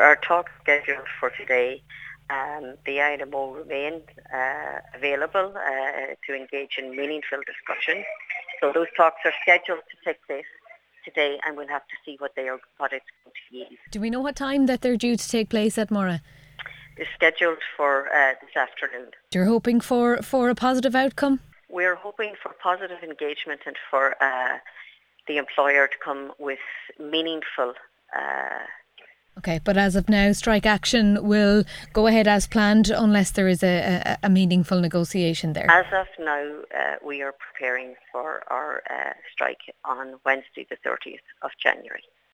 are talks scheduled for today. The INMO remain available to engage in meaningful discussion. So those talks are scheduled to take place today, and we'll have to see what it's going to yield. Do we know what time that they're due to take place at Murrah? It's scheduled for this afternoon. You're hoping for a positive outcome? We're hoping for positive engagement and for the employer to come with meaningful. Okay, but as of now, strike action will go ahead as planned unless there is a meaningful negotiation there. As of now, we are preparing for our strike on Wednesday the 30th of January.